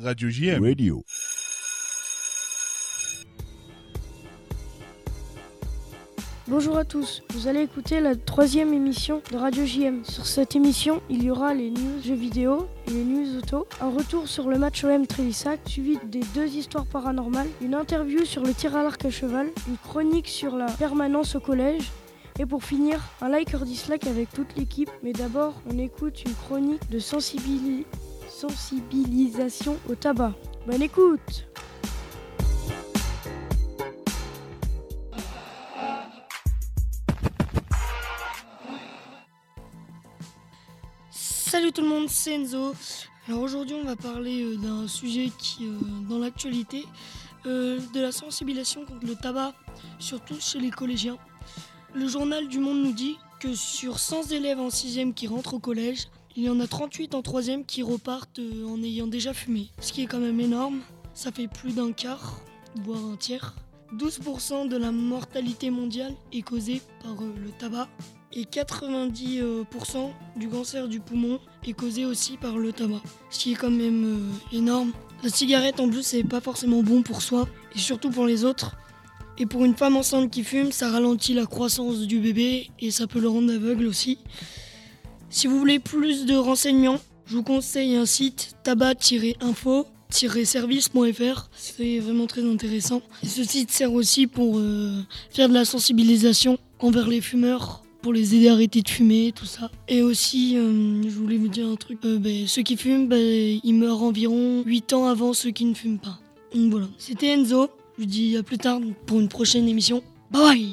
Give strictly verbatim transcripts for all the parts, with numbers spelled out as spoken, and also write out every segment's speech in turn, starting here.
Radio J M. Radio. Bonjour à tous, vous allez écouter la troisième émission de Radio J M. Sur cette émission, il y aura les news jeux vidéo et les news auto, un retour sur le match O M Trélissac, suivi des deux histoires paranormales, une interview sur le tir à l'arc à cheval, une chronique sur la permanence au collège, et pour finir, un like or dislike avec toute l'équipe. Mais d'abord, on écoute une chronique de sensibili- sensibilisation au tabac. Bonne écoute! Salut tout le monde, c'est Enzo. Alors aujourd'hui on va parler euh, d'un sujet qui euh, dans l'actualité, euh, de la sensibilisation contre le tabac, surtout chez les collégiens. Le journal du Monde nous dit que sur cent élèves en sixième qui rentrent au collège, il y en a trente-huit en troisième qui repartent euh, en ayant déjà fumé. Ce qui est quand même énorme, ça fait plus d'un quart, voire un tiers. douze pour cent de la mortalité mondiale est causée par euh, le tabac. Et quatre-vingt-dix pour cent du cancer du poumon est causé aussi par le tabac, ce qui est quand même euh, énorme. La cigarette en plus c'est pas forcément bon pour soi et surtout pour les autres. Et pour une femme enceinte qui fume, ça ralentit la croissance du bébé et ça peut le rendre aveugle aussi. Si vous voulez plus de renseignements, je vous conseille un site tabac-info service point f r, c'est vraiment très intéressant. Et ce site sert aussi pour euh, faire de la sensibilisation envers les fumeurs, pour les aider à arrêter de fumer, tout ça. Et aussi, euh, je voulais vous dire un truc, euh, bah, ceux qui fument, bah, ils meurent environ huit ans avant ceux qui ne fument pas. Donc voilà, c'était Enzo, je vous dis à plus tard pour une prochaine émission. Bye bye.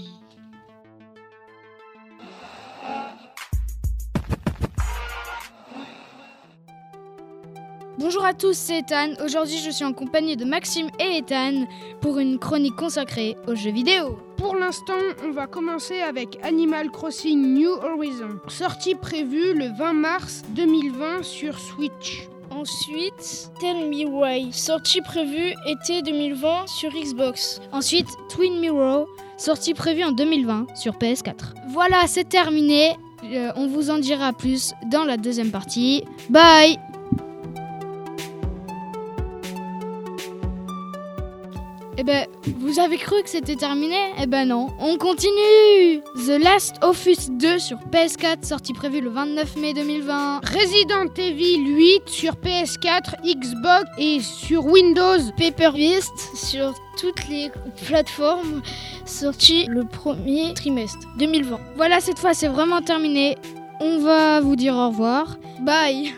Bonjour à tous, c'est Ethan. Aujourd'hui, je suis en compagnie de Maxime et Ethan pour une chronique consacrée aux jeux vidéo. Pour l'instant, on va commencer avec Animal Crossing New Horizons, sortie prévue le vingt mars deux mille vingt sur Switch. Ensuite, Tell Me Why, sortie prévue été deux mille vingt sur Xbox. Ensuite, Twin Mirror, sortie prévue en deux mille vingt sur P S quatre. Voilà, c'est terminé. Euh, on vous en dira plus dans la deuxième partie. Bye! Eh ben, vous avez cru que c'était terminé ? Eh ben non, on continue ! The Last of Us deux sur P S quatre, sortie prévue le vingt-neuf mai deux mille vingt. Resident Evil huit sur P S quatre, Xbox et sur Windows. Paper Beast sur toutes les plateformes, sortie le premier trimestre deux mille vingt. Voilà, cette fois c'est vraiment terminé. On va vous dire au revoir. Bye!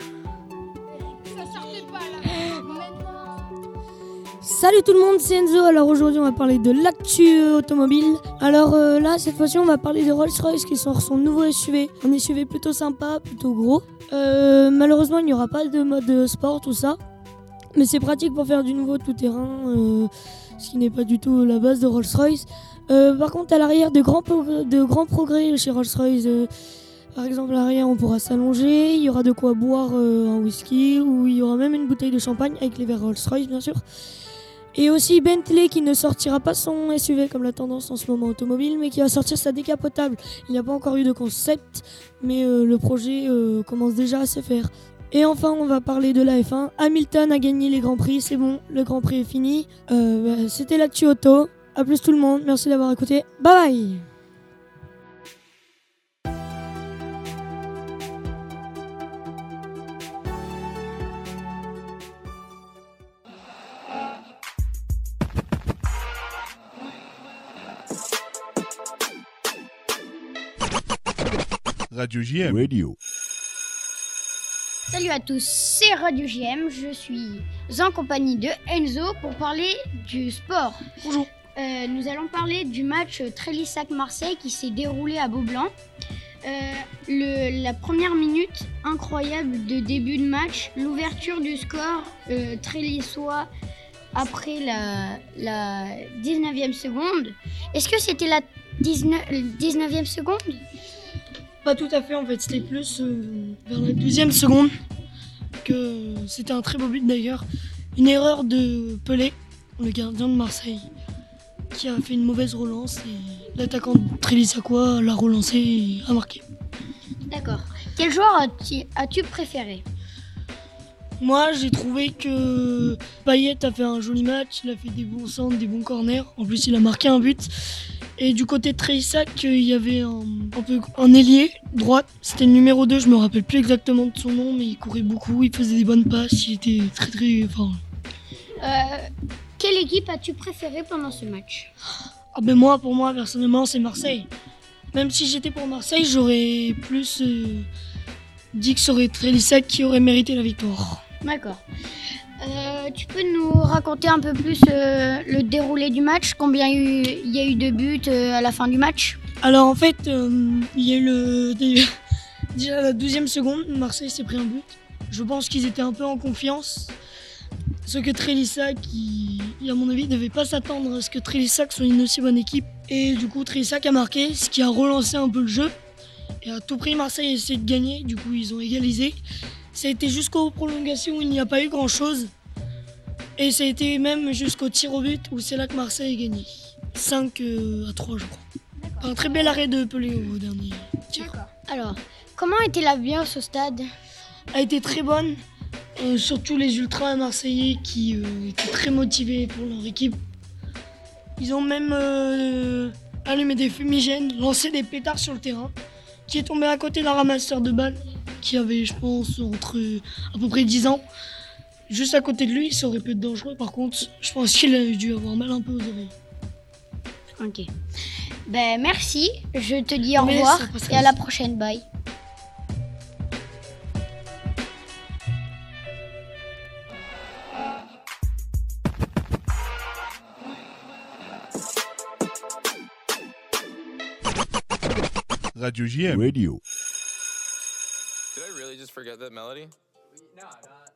Salut tout le monde, c'est Enzo. Alors aujourd'hui on va parler de l'actu automobile. Alors euh, là cette fois-ci on va parler de Rolls-Royce qui sort son nouveau S U V. Un S U V plutôt sympa, plutôt gros. Euh, malheureusement il n'y aura pas de mode sport, tout ça. Mais c'est pratique pour faire du nouveau tout-terrain, euh, ce qui n'est pas du tout la base de Rolls-Royce. Euh, par contre à l'arrière de grands, progrès, de grands progrès chez Rolls-Royce. Euh, par exemple à l'arrière on pourra s'allonger, il y aura de quoi boire euh, un whisky ou il y aura même une bouteille de champagne avec les verres Rolls-Royce bien sûr. Et aussi Bentley qui ne sortira pas son S U V comme la tendance en ce moment automobile, mais qui va sortir sa décapotable. Il n'y a pas encore eu de concept, mais euh, le projet euh, commence déjà à se faire. Et enfin, on va parler de la F un. Hamilton a gagné les Grands Prix, c'est bon, le Grand Prix est fini. Euh, bah, c'était l'actu auto. A plus tout le monde, merci d'avoir écouté. Bye bye. Radio J M. Radio. Salut à tous, c'est Radio J M. Je suis en compagnie de Enzo pour parler du sport. Bonjour. Euh, nous allons parler du match Trélissac-Marseille qui s'est déroulé à Beaublanc. Euh, le, la première minute incroyable de début de match, l'ouverture du score euh, trélissois après la, la dix-neuvième seconde. Est-ce que c'était la dix-neuvième seconde ? Pas tout à fait en fait, c'était plus euh, vers la douzième seconde que c'était un très beau but d'ailleurs. Une erreur de Pelé, le gardien de Marseille, qui a fait une mauvaise relance et l'attaquant Trélissacois l'a relancé et a marqué. D'accord. Quel joueur as-tu, as-tu préféré ? Moi, j'ai trouvé que Payet a fait un joli match, il a fait des bons centres, des bons corners. En plus, il a marqué un but. Et du côté de Treissac, il y avait un, un peu un ailier droite. C'était le numéro deux, je me rappelle plus exactement de son nom, mais il courait beaucoup, il faisait des bonnes passes, il était très très fort. Euh, quelle équipe as-tu préférée pendant ce match? Ah ben moi, pour moi, personnellement, c'est Marseille. Même si j'étais pour Marseille, j'aurais plus euh, dit que ce serait Trelissac qui aurait mérité la victoire. D'accord. Euh, tu peux nous raconter un peu plus euh, le déroulé du match? Combien il y a eu, il y a eu de buts euh, à la fin du match? Alors en fait, euh, il y a eu le, déjà la douzième seconde, Marseille s'est pris un but. Je pense qu'ils étaient un peu en confiance. Ce que Trelissac, qui, à mon avis, ne devait pas s'attendre à ce que Trelissac soit une aussi bonne équipe. Et du coup, Trelissac a marqué, ce qui a relancé un peu le jeu. Et à tout prix, Marseille a essayé de gagner. Du coup, ils ont égalisé. Ça a été jusqu'aux prolongations où il n'y a pas eu grand-chose. Et ça a été même jusqu'au tir au but où c'est là que Marseille a gagné. cinq à trois, je crois. Un très bel arrêt de Pelé au dernier tir. Alors, comment était l'ambiance au stade? A été très bonne. Euh, surtout les ultras marseillais qui euh, étaient très motivés pour leur équipe. Ils ont même euh, allumé des fumigènes, lancé des pétards sur le terrain, qui est tombé à côté d'un ramasseur de balles qui avait, je pense, entre à peu près dix ans. Juste à côté de lui, ça aurait pu être dangereux. Par contre, je pense qu'il a dû avoir mal un peu aux oreilles. Ok. Ben merci, je te dis au Mais revoir ça passe et à la prochaine, bye. Radio J M. Radio. Did I really just forget that melody? No,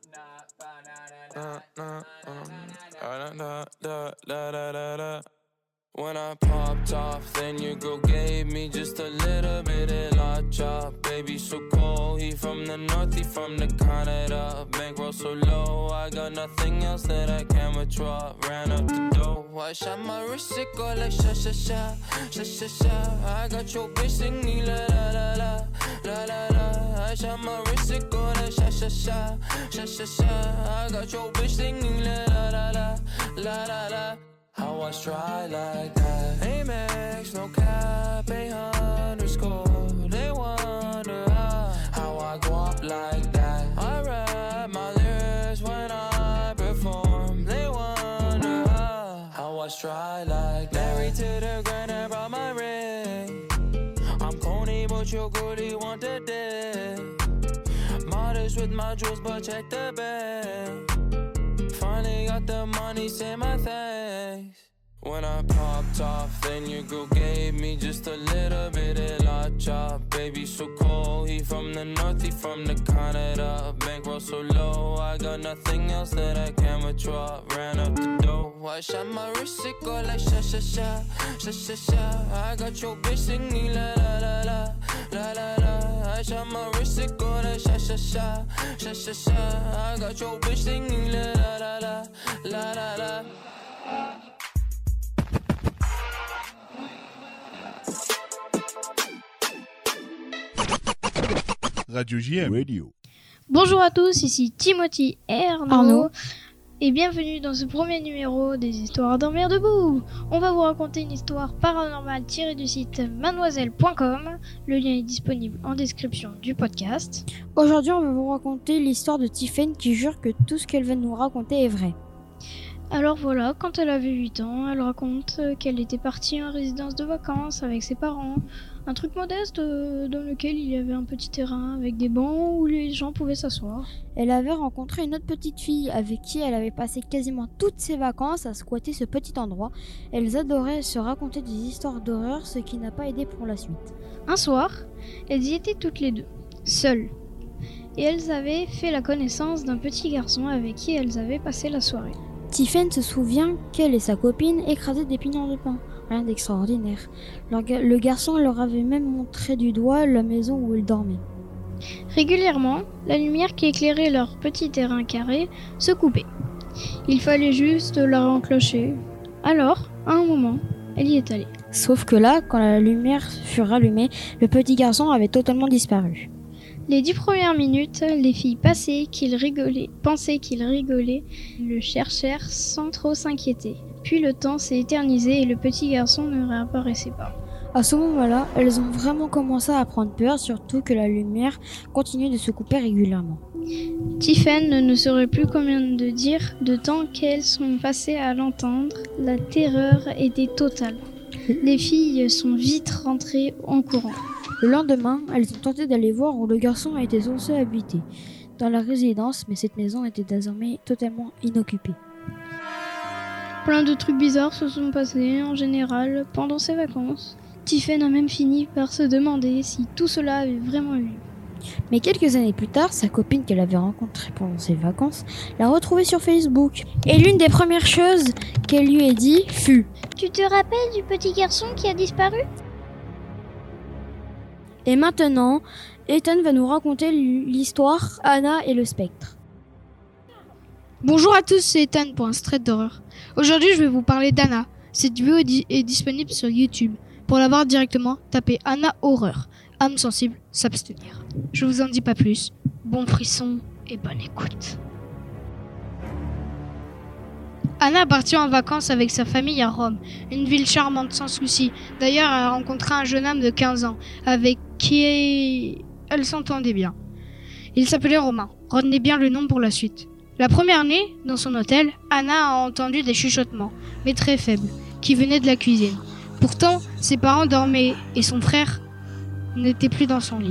no, when I popped off, then your girl gave me just a little bit of la chop. Baby, so cold, he from the north, he from the Canada. Bankroll so low, I got nothing else that I can withdraw. Ran up the dough, I shot my wrist, it go like sha sha sha, sha sha sha. I got your bitch singing la la la la, la la la. I shot my wrist, it go like sha sha sha, sha sha sha. I got your bitch singing la la la la, la la la. How I try like that? Amex, no cap, a underscore. They wonder how, how I go up like that. I rap my lyrics when I perform. They wonder how, how I try like that. Married to the grind, I brought my ring. I'm corny, but you're good, you want the dick. Modest with my jewels, but check the bag. Finally got the money, say my thanks. When I popped off, then your girl gave me just a little bit of la chop. Baby, so cold, he from the north, he from the Canada. Bankroll so low, I got nothing else that I can withdraw. Ran up the dough, I shot my wrist, it go like sha sha sha, sha sha sha. I got your bitch singing la la la la, la la la. I shot my wrist, it go like sha sha sha, sha sha sha. I got your bitch singing la la la la, la la la. Radio J M. Radio. Bonjour à tous, ici Timothy et Arnaud, Arnaud. et bienvenue dans ce premier numéro des histoires à dormir debout. On va vous raconter une histoire paranormale tirée du site mademoiselle point com. Le lien est disponible en description du podcast. Aujourd'hui, on va vous raconter l'histoire de Tiffen qui jure que tout ce qu'elle va nous raconter est vrai. Alors voilà, quand elle avait huit ans, elle raconte qu'elle était partie en résidence de vacances avec ses parents. Un truc modeste euh, dans lequel il y avait un petit terrain avec des bancs où les gens pouvaient s'asseoir. Elle avait rencontré une autre petite fille avec qui elle avait passé quasiment toutes ses vacances à squatter ce petit endroit. Elles adoraient se raconter des histoires d'horreur, ce qui n'a pas aidé pour la suite. Un soir, elles y étaient toutes les deux, seules. Et elles avaient fait la connaissance d'un petit garçon avec qui elles avaient passé la soirée. Tiffen se souvient qu'elle et sa copine écrasaient des pignons de pain. Rien d'extraordinaire. Leur ga- le garçon leur avait même montré du doigt la maison où ils dormaient. Régulièrement, la lumière qui éclairait leur petit terrain carré se coupait. Il fallait juste la renclencher. Alors, à un moment, elle y est allée. Sauf que là, quand la lumière fut rallumée, le petit garçon avait totalement disparu. Les dix premières minutes, les filles passaient qu'ils rigolaient, pensaient qu'ils rigolaient, le cherchèrent sans trop s'inquiéter. Puis le temps s'est éternisé et le petit garçon ne réapparaissait pas. À ce moment-là, elles ont vraiment commencé à prendre peur, surtout que la lumière continuait de se couper régulièrement. Tiffen ne saurait plus combien de dire de temps qu'elles sont passées à l'entendre. La terreur était totale. Les filles sont vite rentrées en courant. Le lendemain, elles ont tenté d'aller voir où le garçon était censé habiter, dans la résidence, mais cette maison était désormais totalement inoccupée. Plein de trucs bizarres se sont passés en général pendant ses vacances. Tiffen a même fini par se demander si tout cela avait vraiment eu lieu. Mais quelques années plus tard, sa copine qu'elle avait rencontrée pendant ses vacances l'a retrouvée sur Facebook. Et l'une des premières choses qu'elle lui a dit fut « Tu te rappelles du petit garçon qui a disparu ?» Et maintenant, Ethan va nous raconter l'histoire Anna et le spectre. Bonjour à tous, c'est Ethan pour un straight d'horreur. Aujourd'hui, je vais vous parler d'Anna. Cette vidéo est, di- est disponible sur YouTube. Pour la voir directement, tapez Anna Horreur. Âme sensible, s'abstenir. Je vous en dis pas plus. Bon frisson et bonne écoute. Anna partit en vacances avec sa famille à Rome, une ville charmante sans souci. D'ailleurs, elle a rencontré un jeune homme de quinze ans, avec qui elle s'entendait bien. Il s'appelait Romain. Retenez bien le nom pour la suite. La première nuit, dans son hôtel, Anna a entendu des chuchotements, mais très faibles, qui venaient de la cuisine. Pourtant, ses parents dormaient et son frère n'était plus dans son lit.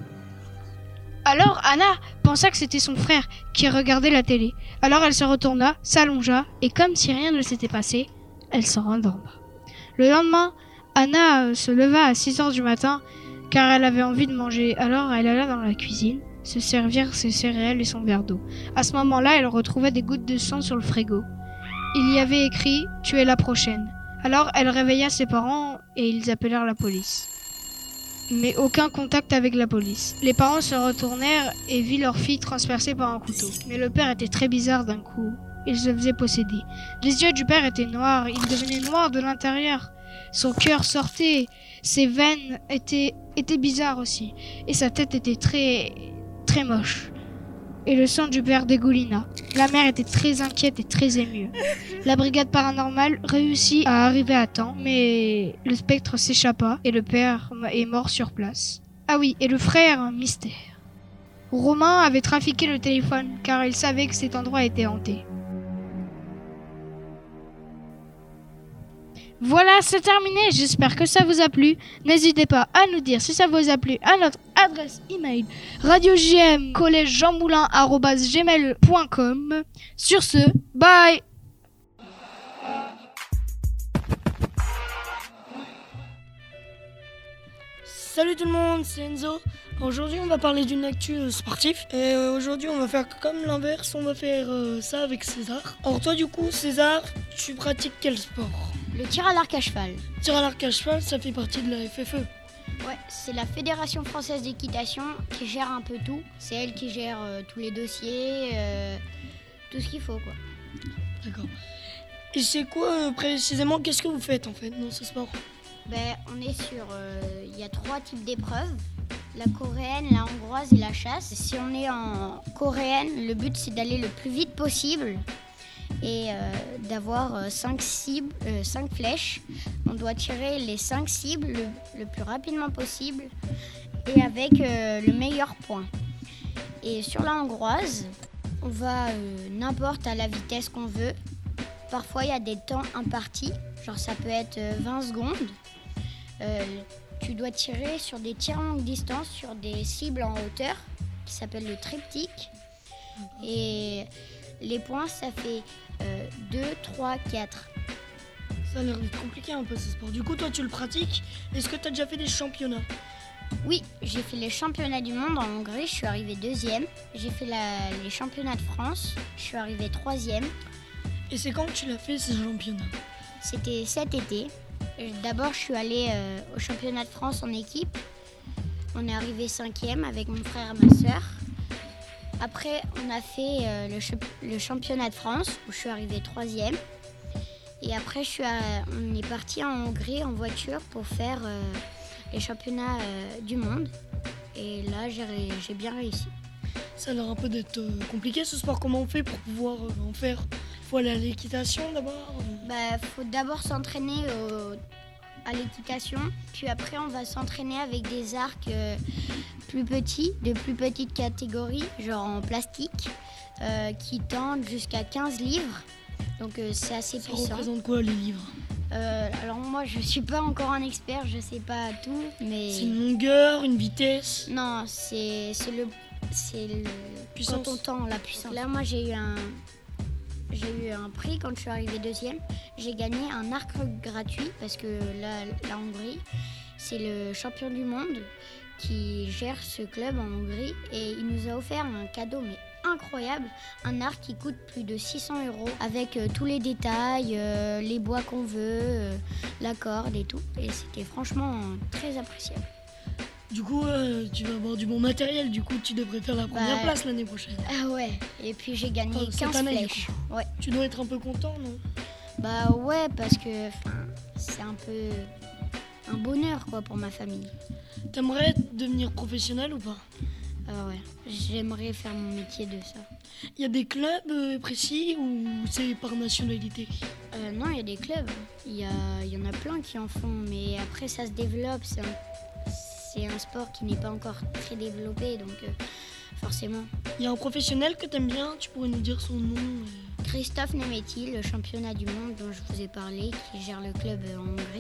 Alors Anna pensa que c'était son frère qui regardait la télé. Alors elle se retourna, s'allongea et comme si rien ne s'était passé, elle se rendorma. Le lendemain, Anna se leva à six heures du matin car elle avait envie de manger. Alors elle alla dans la cuisine se servir ses céréales et son verre d'eau. À ce moment-là, elle retrouva des gouttes de sang sur le frigo. Il y avait écrit « Tu es la prochaine ». Alors elle réveilla ses parents et ils appelèrent la police. Mais aucun contact avec la police. Les parents se retournèrent et virent leur fille transpercée par un couteau. Mais le père était très bizarre d'un coup. Il se faisait posséder. Les yeux du père étaient noirs, il devenait noir de l'intérieur. Son cœur sortait, ses veines étaient, étaient bizarres aussi. Et sa tête était très, très moche. Et le sang du père dégoulina. La mère était très inquiète et très émue. La brigade paranormale réussit à arriver à temps, mais le spectre s'échappa et le père est mort sur place. Ah oui, et le frère, mystère. Romain avait trafiqué le téléphone car il savait que cet endroit était hanté. Voilà, c'est terminé. J'espère que ça vous a plu. N'hésitez pas à nous dire si ça vous a plu à notre adresse email radio j m collège jean moulin arobase gmail point com. Sur ce, bye. Salut tout le monde, c'est Enzo. Aujourd'hui, on va parler d'une actu euh, sportive. Et euh, aujourd'hui, on va faire comme l'inverse, on va faire euh, ça avec César. Alors toi, du coup, César, tu pratiques quel sport? Le tir à l'arc à cheval. Le tir à l'arc à cheval, ça fait partie de la F F E. Ouais, c'est la Fédération Française d'Équitation qui gère un peu tout. C'est elle qui gère euh, tous les dossiers, euh, tout ce qu'il faut, quoi. D'accord. Et c'est quoi euh, précisément, qu'est-ce que vous faites en fait dans ce sport? Ben, on est sur... Il euh, y a trois types d'épreuves. La coréenne, la hongroise et la chasse. Si on est en coréenne, le but c'est d'aller le plus vite possible et euh, d'avoir cinq cibles, euh, cinq flèches. On doit tirer les cinq cibles le, le plus rapidement possible et avec euh, le meilleur point. Et sur la hongroise, on va euh, n'importe à la vitesse qu'on veut. Parfois il y a des temps impartis, genre ça peut être vingt secondes. Euh, tu dois tirer sur des tirs longue distance, sur des cibles en hauteur, qui s'appellent le triptyque. Et les points, ça fait euh, deux, trois, quatre. Ça a l'air d'être compliqué un peu ce sport. Du coup, toi, tu le pratiques. Est-ce que tu as déjà fait des championnats? Oui, j'ai fait les championnats du monde en Hongrie, je suis arrivée deuxième. J'ai fait la, les championnats de France, je suis arrivée troisième. Et c'est quand que tu l'as fait ces championnats? C'était cet été. D'abord, je suis allée euh, au championnat de France en équipe. On est arrivé cinquième avec mon frère et ma sœur. Après, on a fait euh, le, ch- le championnat de France où je suis arrivée troisième. Et après, je suis à, on est parti en Hongrie en voiture pour faire euh, les championnats euh, du monde. Et là, j'ai, ré- j'ai bien réussi. Ça a l'air un peu d'être euh, compliqué ce sport. Comment on fait pour pouvoir euh, en faire? Il faut aller à l'équitation d'abord euh. Bah, faut d'abord s'entraîner au- à l'équitation, puis après on va s'entraîner avec des arcs euh, plus petits, de plus petite catégorie, genre en plastique, euh, qui tendent jusqu'à quinze livres. Donc euh, c'est assez Ça puissant. représente quoi les livres? Euh, alors moi je suis pas encore un expert, je sais pas tout, mais C'est une longueur, une vitesse? non, c'est c'est le c'est le Puissance. quand on tend la puissance. Là moi j'ai eu un j'ai eu un prix quand je suis arrivée deuxième. J'ai gagné un arc gratuit parce que la, la Hongrie, c'est le champion du monde qui gère ce club en Hongrie et il nous a offert un cadeau mais incroyable, un arc qui coûte plus de six cents euros avec euh, tous les détails, euh, les bois qu'on veut, euh, la corde et tout. Et c'était franchement euh, très appréciable. Du coup, euh, tu vas avoir du bon matériel. Du coup, tu devrais faire la première Bah, place l'année prochaine. Ah ouais, et puis j'ai gagné Enfin, cette quinze année, du flèches. coup. Ouais. Tu dois être un peu content, non? Bah ouais, parce que 'fin, c'est un peu un bonheur quoi pour ma famille. T'aimerais devenir professionnel ou pas? Ah ouais, j'aimerais faire mon métier de ça. Il y a des clubs euh, précis ou c'est par nationalité? Euh, non, il y a des clubs. Il y, a- il y en a plein qui en font, mais après ça se développe. C'est un, c'est un sport qui n'est pas encore très développé, donc euh, forcément. Il y a un professionnel que t'aimes bien, tu pourrais nous dire son nom euh. Christophe Nemetti, le championnat du monde dont je vous ai parlé, qui gère le club euh, en Hongrie.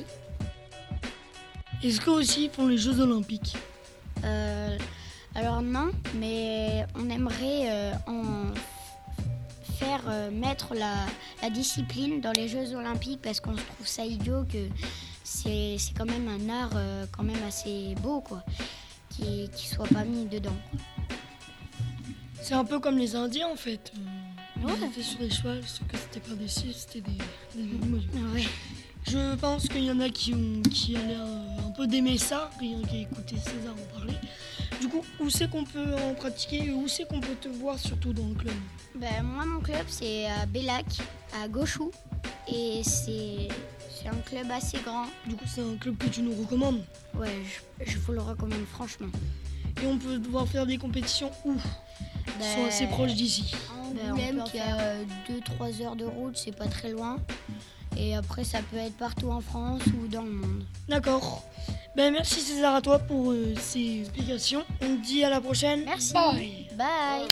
Est-ce qu'eux aussi ils font les Jeux Olympiques? Euh, alors non, mais on aimerait euh, en faire euh, mettre la, la discipline dans les Jeux Olympiques parce qu'on se trouve ça idiot que c'est, c'est quand même un art euh, quand même assez beau quoi, qui qui soit pas mis dedans. C'est un peu comme les Indiens en fait. Ouais. Ils étaient sur des chevaux, sauf que c'était pas des Suisses, c'était des, des animaux. Ah ouais. Je pense qu'il y en a qui ont qui a l'air euh, un peu d'aimer ça, rien qu'à écouter César en parler. Du coup, où c'est qu'on peut en pratiquer et où c'est qu'on peut te voir surtout dans le club? Ben, moi mon club c'est à Bellac, à Gauchou, et c'est c'est un club assez grand. Du coup, c'est un club que tu nous recommandes. Ouais, je, je vous le recommande franchement. Et on peut devoir faire des compétitions où? Ils sont Ben, assez proches d'ici. Ben, Angoulême qui a deux trois heures de route, c'est pas très loin. Et après, ça peut être partout en France ou dans le monde. D'accord. Ben merci César à toi pour euh, ces explications. On te dit à la prochaine. Merci. Bye. Bye.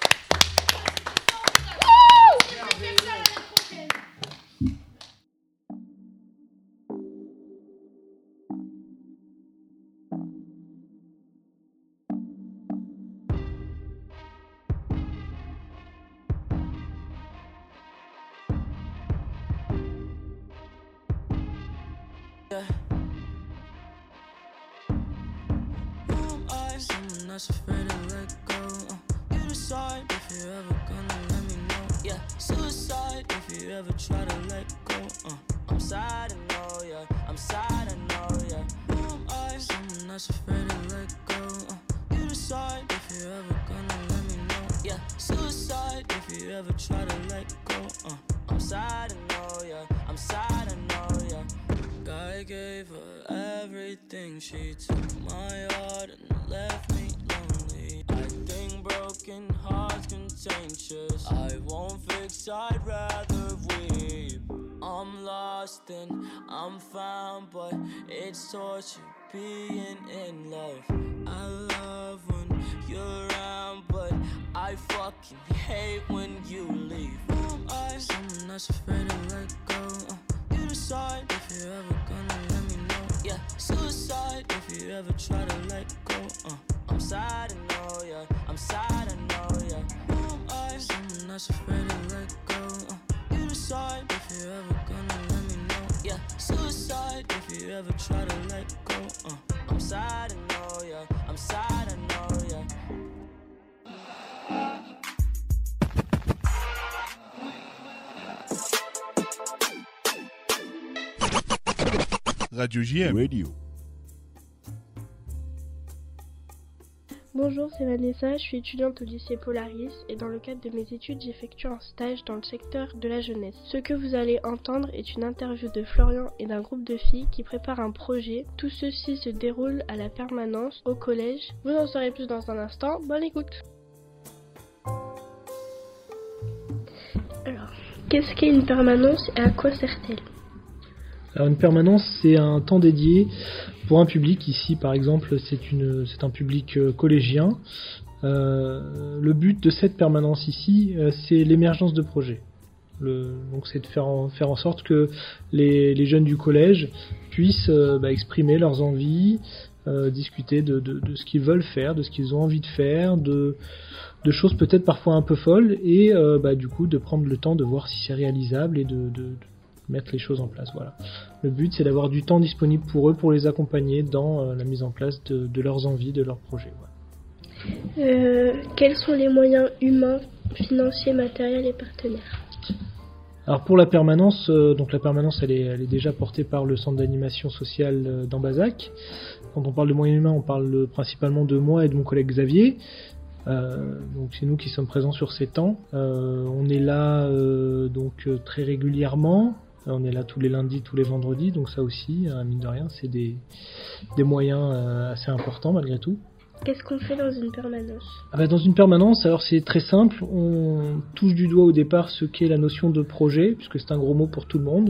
Someone that's afraid to let go. Uh, you decide if you're ever gonna let me know. Yeah, suicide if you ever try to let go. Uh, I'm sad, I know, yeah. I'm sad, I know, yeah. Who am I? Someone that's afraid to let go. Uh, you decide if you're ever gonna let me know. Yeah, suicide if you ever try to let go. Uh, I'm sad, I know, yeah. I'm sad, I know, yeah. I gave her everything. She took my heart and left me lonely. I think broken hearts contagious. I won't fix, I'd rather weep. I'm lost and I'm found, but it's torture being in love. I love when you're around, but I fucking hate when you leave. Who am I? Someone that's afraid to let go. Uh, you decide if you're ever gonna let me know. Yeah, suicide if you ever try to let go. Uh, I'm sad, I know, yeah. I'm sad, I know, yeah. Who am I? Someone that's afraid to let go. Uh, you decide if you're ever gonna let me know. Yeah, suicide if you ever try to let go. Uh, I'm sad, I know, yeah. I'm sad, I know, yeah. Radio J M. Radio. Bonjour, c'est Vanessa, je suis étudiante au lycée Polaris et dans le cadre de mes études, j'effectue un stage dans le secteur de la jeunesse. Ce que vous allez entendre est une interview de Florian et d'un groupe de filles qui préparent un projet. Tout ceci se déroule à la permanence au collège. Vous en saurez plus dans un instant, bonne écoute. Alors, qu'est-ce qu'est une permanence et à quoi sert-elle ? Alors une permanence, c'est un temps dédié pour un public. Ici, par exemple, c'est, une, c'est un public euh, collégien. Euh, le but de cette permanence ici, euh, c'est l'émergence de projets. Le, donc c'est de faire en, faire en sorte que les, les jeunes du collège puissent euh, bah, exprimer leurs envies, euh, discuter de, de, de ce qu'ils veulent faire, de ce qu'ils ont envie de faire, de, de choses peut-être parfois un peu folles, et euh, bah, du coup de prendre le temps de voir si c'est réalisable et de, de, de mettre les choses en place. Voilà. Le but, c'est d'avoir du temps disponible pour eux, pour les accompagner dans euh, la mise en place de, de leurs envies, de leurs projets. Voilà. Euh, quels sont les moyens humains, financiers, matériels et partenaires ? Alors pour la permanence, euh, donc la permanence, elle est, elle est déjà portée par le centre d'animation sociale euh, d'Ambazac. Quand on parle de moyens humains, on parle euh, principalement de moi et de mon collègue Xavier. Euh, donc c'est nous qui sommes présents sur ces temps. Euh, on est là euh, donc euh, très régulièrement. On est là tous les lundis, tous les vendredis, donc ça aussi, hein, mine de rien, c'est des, des moyens euh, assez importants malgré tout. Qu'est-ce qu'on fait dans une permanence ? Ah bah dans une permanence, alors c'est très simple, on touche du doigt au départ ce qu'est la notion de projet, puisque c'est un gros mot pour tout le monde,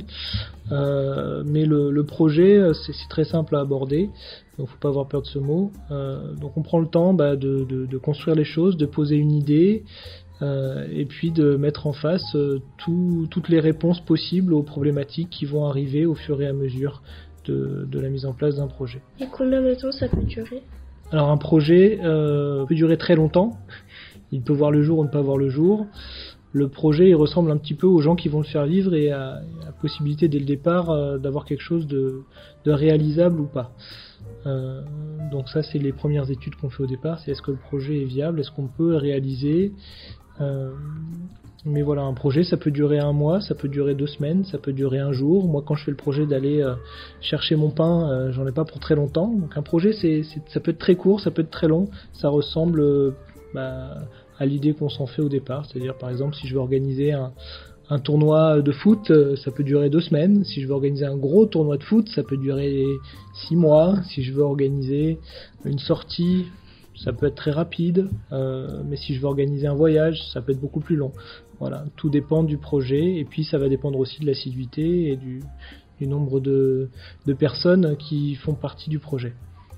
euh, mais le, le projet, c'est, c'est très simple à aborder, donc faut pas avoir peur de ce mot. Euh, donc on prend le temps bah, de, de, de construire les choses, de poser une idée, Euh, et puis de mettre en face euh, tout, toutes les réponses possibles aux problématiques qui vont arriver au fur et à mesure de, de la mise en place d'un projet. Et combien de temps ça peut durer ? Alors un projet euh, peut durer très longtemps, il peut voir le jour ou ne pas voir le jour. Le projet il ressemble un petit peu aux gens qui vont le faire vivre et à, à la possibilité dès le départ euh, d'avoir quelque chose de, de réalisable ou pas. Euh, donc ça c'est les premières études qu'on fait au départ, c'est est-ce que le projet est viable, est-ce qu'on peut le réaliser. Euh, mais voilà, un projet ça peut durer un mois, ça peut durer deux semaines, ça peut durer un jour. Moi quand je fais le projet d'aller euh, chercher mon pain, euh, j'en ai pas pour très longtemps. Donc un projet c'est, c'est, ça peut être très court, ça peut être très long, ça ressemble euh, bah, à l'idée qu'on s'en fait au départ. C'est-à-dire par exemple si je veux organiser un, un tournoi de foot, euh, ça peut durer deux semaines. Si je veux organiser un gros tournoi de foot, ça peut durer six mois. Si je veux organiser une sortie, ça peut être très rapide, euh, mais si je veux organiser un voyage, ça peut être beaucoup plus long. Voilà, tout dépend du projet, et puis ça va dépendre aussi de l'assiduité et du, du nombre de, de personnes qui font partie du projet.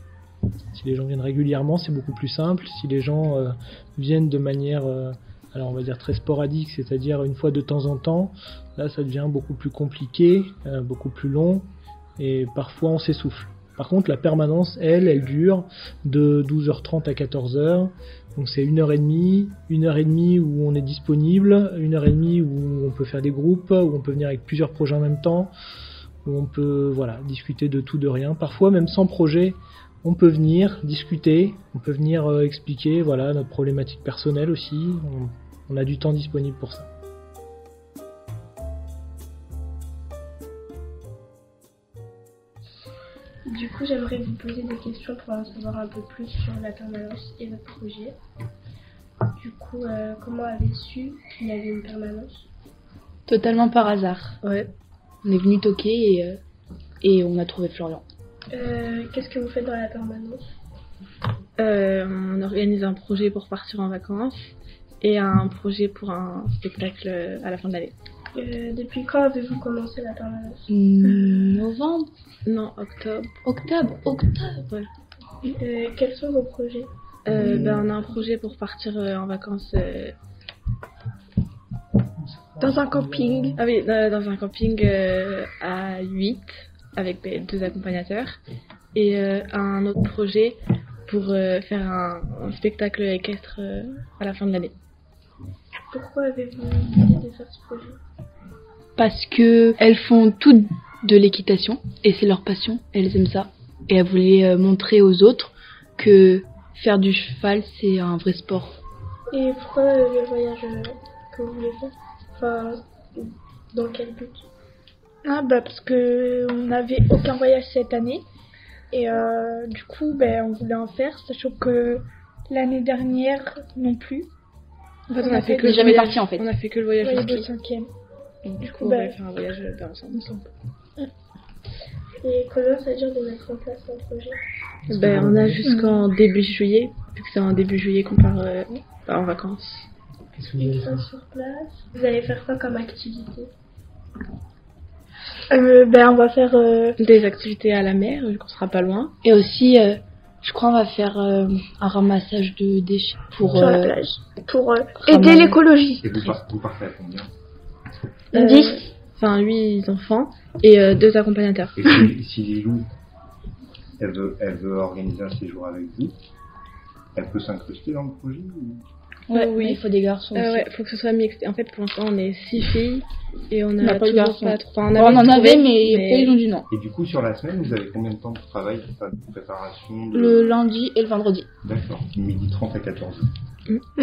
Si les gens viennent régulièrement, c'est beaucoup plus simple. Si les gens euh, viennent de manière, euh, alors on va dire très sporadique, c'est-à-dire une fois de temps en temps, là ça devient beaucoup plus compliqué, euh, beaucoup plus long, et parfois on s'essouffle. Par contre, la permanence, elle, elle dure de douze heures trente à quatorze heures. Donc c'est une heure et demie, une heure et demie où on est disponible, une heure et demie où on peut faire des groupes, où on peut venir avec plusieurs projets en même temps, où on peut voilà discuter de tout, de rien. Parfois, même sans projet, on peut venir discuter, on peut venir euh, expliquer voilà notre problématique personnelle aussi. On, on a du temps disponible pour ça. Du coup, j'aimerais vous poser des questions pour en savoir un peu plus sur la permanence et votre projet. Du coup, euh, comment avez-vous su qu'il y avait une permanence ? Totalement par hasard. Ouais. On est venu toquer et, euh, et on a trouvé Florian. Euh, qu'est-ce que vous faites dans la permanence ? euh, On organise un projet pour partir en vacances et un projet pour un spectacle à la fin de l'année. Euh, depuis quand avez-vous commencé la permanence ? Novembre ? Non, octobre. Octobre, octobre. Ouais. Euh, quels sont vos projets ? euh, ben, On a un projet pour partir euh, en vacances euh... dans un camping. Ah oui, euh, dans un camping euh, à huit avec ben, deux accompagnateurs. Et euh, un autre projet pour euh, faire un, un spectacle équestre euh, à la fin de l'année. Pourquoi avez-vous décidé de faire ce projet ? Parce que elles font toutes de l'équitation et c'est leur passion, elles aiment ça. Et elles voulaient montrer aux autres que faire du cheval c'est un vrai sport. Et pourquoi le voyage que vous voulez faire ? Enfin, dans quel but ? Ah bah parce que on n'avait aucun voyage cette année et euh, du coup ben on voulait en faire, sachant que L'année dernière, non plus. En fait, on, On a a fait fait que le jamais voyage. parti, en fait. On a fait que le voyage Ouais, au de ski. cinquième. Donc, du coup, Bah, on va faire un voyage vers ensemble. Et combien ça dure de mettre en place un projet? Ben, on a jusqu'en début juillet, vu que c'est en début juillet qu'on part euh, en vacances. Une fois sur place, vous allez faire quoi comme activité? euh, Ben, on va faire euh, des activités à la mer, vu qu'on sera pas loin. Et aussi, euh, je crois on va faire euh, un ramassage de déchets pour sur la euh, plage pour euh, ramasser. aider l'écologie. Et vous, par- vous partez à combien? Euh, dix. Enfin, huit enfants et euh, deux accompagnateurs. Et si, si Lilou, elle veut, elle veut organiser un séjour avec vous, elle peut s'incruster dans le projet ou... Ouais, oui. mais il faut des garçons Euh, aussi. ouais, faut que ce soit mixte. En fait, pour l'instant, on est six filles et on a, On n'a pas de toujours garçons. pas trop. Enfin, Bon, on en trouvé, avait, mais après, ils ont dit non. Et du coup, sur la semaine, vous avez combien de temps de travail, enfin, de préparation de... Le lundi et le vendredi. D'accord, midi trente à quatorze heures. Mm.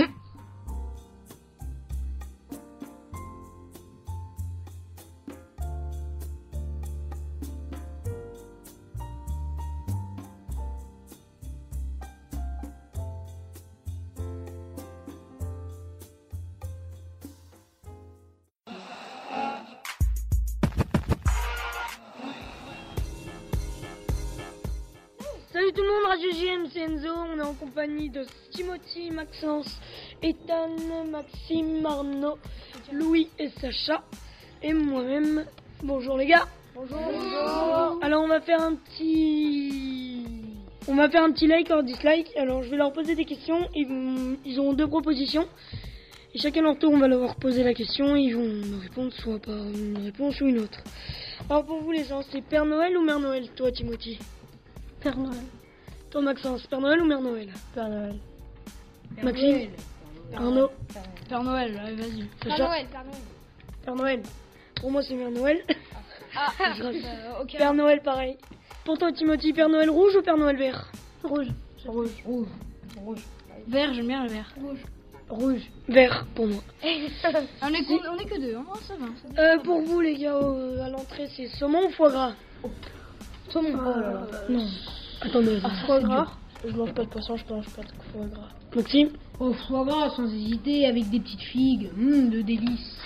Salut tout le monde, Radio J M, c'est Enzo, on est en compagnie de Timothy, Maxence, Ethan, Maxime, Arnaud, Louis et Sacha, et moi-même. Bonjour les gars. Bonjour. Bonjour. Alors on va faire un petit... On va faire un petit like or dislike, alors je vais leur poser des questions, ils, vont... ils auront deux propositions, et chacun leur tour on va leur poser la question, et ils vont me répondre soit par une réponse ou une autre. Alors pour vous les gens, c'est Père Noël ou Mère Noël, toi Timothy? Père Noël. Toi Maxence, Père Noël ou Mère Noël? Père Noël. Maxime? Noël. Arnaud? Père Noël, allez vas-y. Sacha? Père Noël, Père Noël. Père Noël. Pour moi c'est Mère Noël. Ah, Grave. euh, ok. Père Noël pareil. Pour toi Timothy, Père Noël rouge ou Père Noël vert? Rouge. Rouge. Rouge. Rouge. Vert, j'aime bien le vert. Rouge. Rouge. Vert pour moi. on, est que, on est que deux, hein, ça va. Ça va. Euh, pour vous les gars, euh, à l'entrée c'est saumon ou foie gras? Saumon. Oh là là. Non. Attendez, Ah, attendez. foie gras. Je mange pas de poisson, je mange pas de foie gras. Maxime? Oh, foie gras sans hésiter, avec des petites figues. Hum, de délices.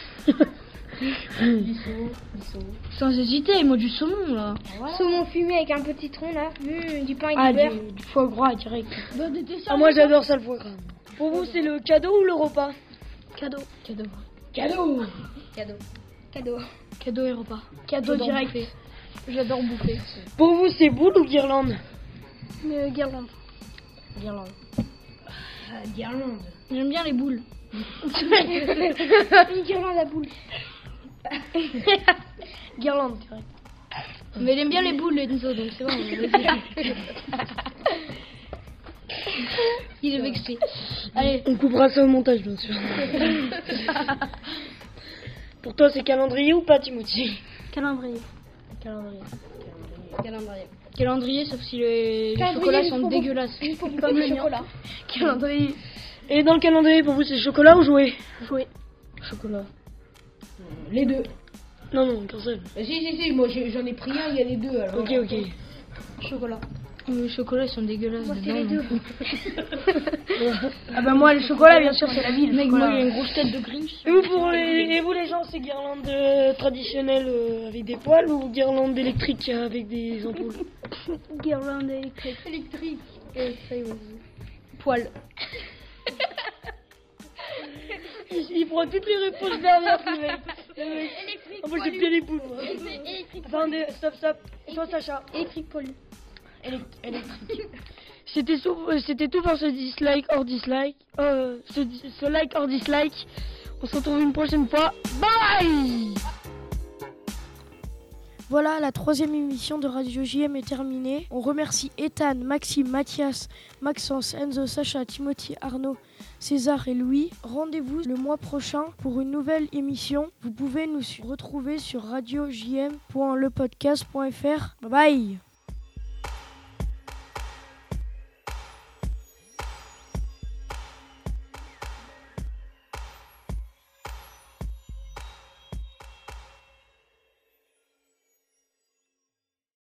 Sans hésiter, moi du saumon là. Voilà. Saumon fumé avec un petit tronc là, mmh, du pain et Ah, du beurre. du, du foie gras direct. Bah, Ah, moi j'adore ça le foie gras. Pour vous c'est le cadeau ou le repas? Cadeau. Cadeau. Cadeau. Cadeau. Cadeau. Cadeau et repas. Cadeau J'adore direct. bouffer. J'adore bouffer. Pour vous c'est boule ou guirlande? Euh, guirlande. Guirlande. Ah, guirlande. J'aime bien les boules. Une guirlande à boules. Guirlande direct. Mais il aime bien les boules, Enzo, donc c'est bon. Il est vexé. Allez, on coupera ça au montage bien sûr. Pour toi c'est calendrier ou pas Timothy? Calendrier. Calendrier. Calendrier. Calendrier, sauf si les, les Calendrier, chocolats il sont faut dégueulasses. Il faut Comme le le mien. chocolat. Calendrier. Et dans le calendrier pour vous c'est chocolat ou jouet? Jouer. Chocolat. Les deux. Non non, qu'un seul. Si, si, si, moi j'ai- j'en ai pris un, il y a les deux alors. Ok ok. Chocolat. Les chocolats ils sont dégueulasses. Moi, c'est dedans, les deux. donc. Ah bah moi le chocolat bien sûr c'est la vie. le Mec, chocolat. moi j'ai une grosse tête de Grinch. Et vous, pour les, et vous les gens c'est guirlande euh, traditionnelle euh, avec des poils ou guirlande électrique avec des ampoules? Guirlande électrique. Électrique. Poil. Il, il prend toutes les réponses derrière le mec. Le mec. Électrique. Ah, moi j'aime bien les poules moi. Électrique. Attendez, stop stop. Toi Sacha. Électrique poil. Élect- électrique. C'était tout, euh, c'était tout pour ce dislike or dislike. Euh, ce, di- ce like or dislike. On se retrouve une prochaine fois. Bye. Voilà, la troisième émission de Radio J M est terminée. On remercie Ethan, Maxime, Mathias, Maxence, Enzo, Sacha, Timothy, Arnaud, César et Louis. Rendez-vous le mois prochain pour une nouvelle émission. Vous pouvez nous retrouver sur radio j m point le podcast point f r. Bye bye.